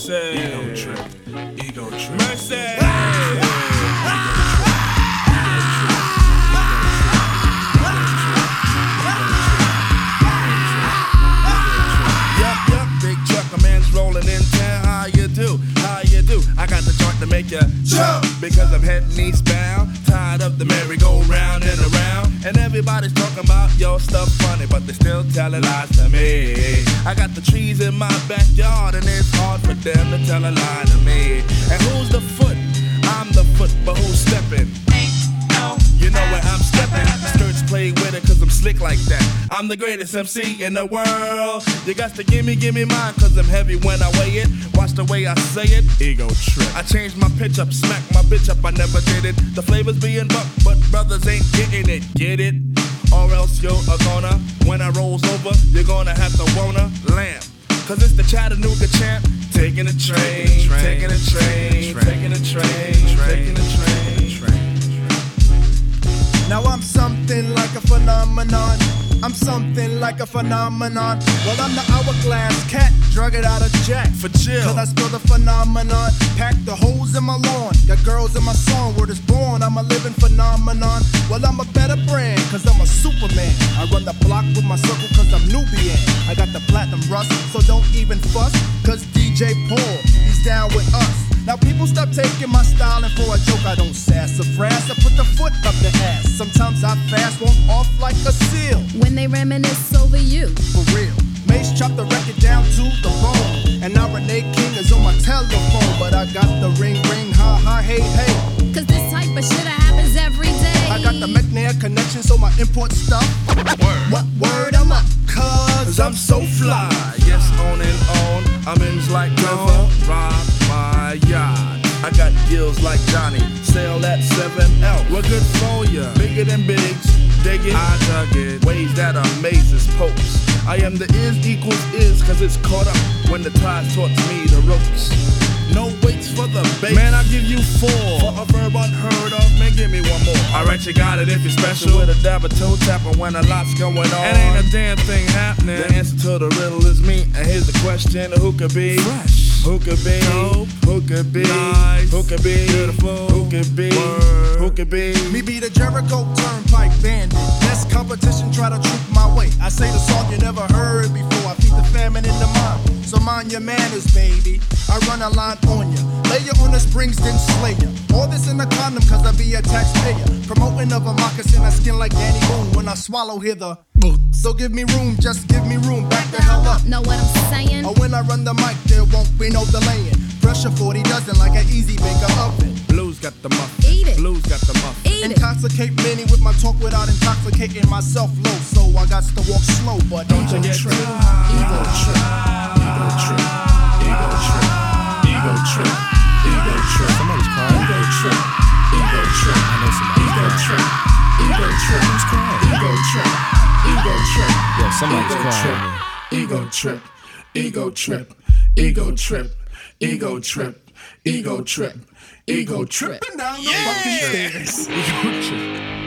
Mercy. Ego trip. Ego trip. Mercy. Rolling in town, how you do? How you do? I got the joint to make you jump because I'm heading eastbound. Tired of the merry-go-round and around, and everybody's talking about your stuff funny, but they still telling lies to me. I got the trees in my backyard, and it's hard for them to tell a lie to me. And who's the foot? I'm the foot, but who's stepping? You know where I'm stepping. Skirts play with it cause I'm slick like that. I'm the greatest MC in the world. You got to give me mine cause I'm heavy when I weigh it. Watch the way I say it. Ego trip. I changed my pitch up, smack my bitch up, I never did it. The flavor's being bucked, but brothers ain't getting it. Get it? Or else you're gonna, when I rolls over, you're gonna have to wanna lamb. Cause it's the Chattanooga champ. Taking a train, taking a train, taking a train, taking a train. Now I'm something like a phenomenon. I'm something like a phenomenon. Well, I'm the hourglass cat, drug it out of jack. For chill. Cause I spill the phenomenon. Pack the holes in my lawn. Got girls in my song. Word is born, I'm a living phenomenon. Well, I'm a better brand, cause I'm a Superman. I run the block with my circle cause I'm Nubian. I got the platinum rust, so don't even fuss. Cause DJ Paul, he's down with us. Now people stop taking my style and for a joke I don't sass or frass. I put the foot up the ass. Sometimes I fast, won't off like a seal. When they reminisce over you. For real. Mace chopped the record down to the bone. And now Renee King is on my telephone. But I got the ring, ha ha, hey, hey. Cause this type of shit happens every day. I got the McNair connection, so my import stuff. What word I'm up? Cause I'm so fly. Yes, on and on. I'm in like river. Rock my yacht. I got gills like Johnny. Sail that 7L. We're good for ya. Bigger than bigs. Dig it. I dug it. Ways that amazes popes. I am the is equals is cause it's caught up when the tide taught me the ropes. No weights for the base. Man, I'll give you 4. For a verb unheard of, man, give me one more. Alright, you got it if you're special. With a dab of toe tapper when a lot's going on. And ain't a damn thing happening. The answer to the riddle is me. And here's the question, who could be fresh? Who could be dope? Who could be nice? Who could be beautiful? Who could be word? Who could be me? Be the Jericho Turnpike Bandit. Best competition, try to troop my way. I say the song you never heard before. I feed the famine in the mind. So mind your manners, baby. I run a line on ya. Lay you on the springs, then slay ya. All this in a condom, cause I be a taxpayer. Promoting of a moccasin, I skin like Danny Boone when I swallow hither. So give me room, just give me room. Back the hell up. Know what I'm saying? Or when I run the mic, there won't be no delaying. Pressure 40 dozen like an easy baker oven. Blues got the muffin. Eat it. Blues got the muffin. Eat Intoxicate many with my talk without intoxicating myself low. So I got to walk slow, but don't you get trip. Ego trip. Ego trip. Ego trip. Ego trip. Ego trip. Somebody's crying. Ego trip. Ego trip. I know somebody's Ego crying. trip. Ego trip. Who's crying? Ego trip. Ego trip. Yo, somebody's Ego crying. trip. Ego trip. Ego trip. Ego trip. Ego trip. Ego trip. Ego tripping down the fucking stairs. Ego trip.